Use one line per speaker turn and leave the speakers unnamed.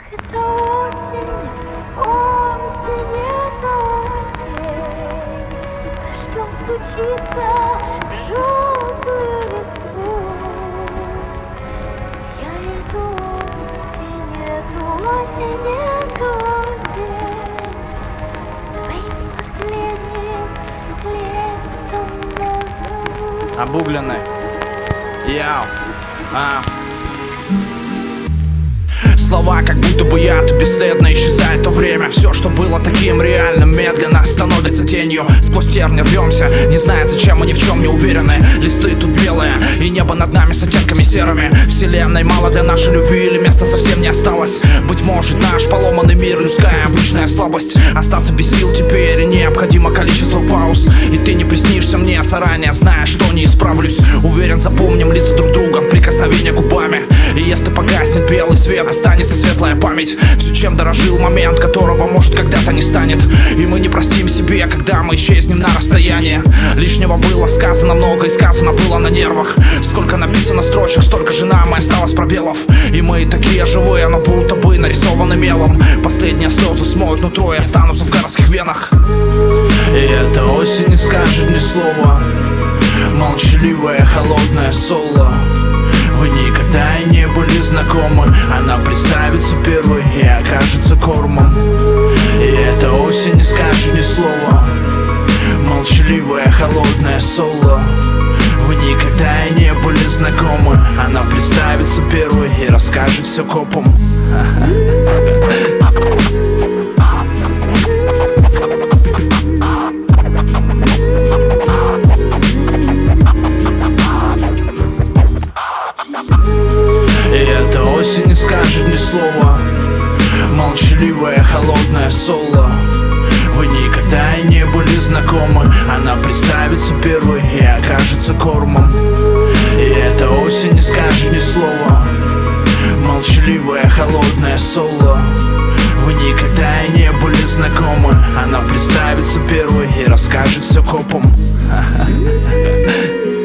Это осень, осень, это осень. Дождем стучится в желтую листву. Я эту осень, своим последним летом назову.
Обугленный. Яу.
Слова, как будто бы яд, бесследно исчезает то время. Все, что было таким реальным, медленно становится тенью. Сквозь терни рвемся, не зная, зачем мы ни в чем не уверены. Листы тут белые, и небо над нами с оттенками серыми. Вселенной мало для нашей любви, или места совсем не осталось. Быть может, наш поломанный мир, людская обычная слабость. Остаться без сил теперь необходимо количество пауз. И ты не приснишься мне заранее, зная, что не исправлюсь. Уверен, запомним лица друг друга, прикосновения губами. И если погаснет белый свет, останется светлая память. Все, чем дорожил момент, которого, может, когда-то не станет. И мы не простим себе, когда мы исчезнем на расстоянии. Лишнего было сказано много, и сказано было на нервах. Сколько написано строчек, столько же нам и осталось пробелов. И мы такие живые, но будто бы нарисованы мелом. Последние слезы смоют нутро и останутся в городских венах.
И эта осень не скажет ни слова. Молчаливое, холодное соло. Вы никогда и не были знакомы. Она представится первой и окажется кормом. И эта осень не скажет ни слова. Молчаливое, холодное соло. Вы никогда и не были знакомы. Она представится первой и расскажет все копом. Не скажет ни слова. Молчаливое, холодное соло. Вы никогда и не были знакомы. Она представится первой и окажется кормом. И эта осень не скажет ни слова. Молчаливое, холодное соло. Вы никогда и не были знакомы. Она представится первой и расскажет все копом.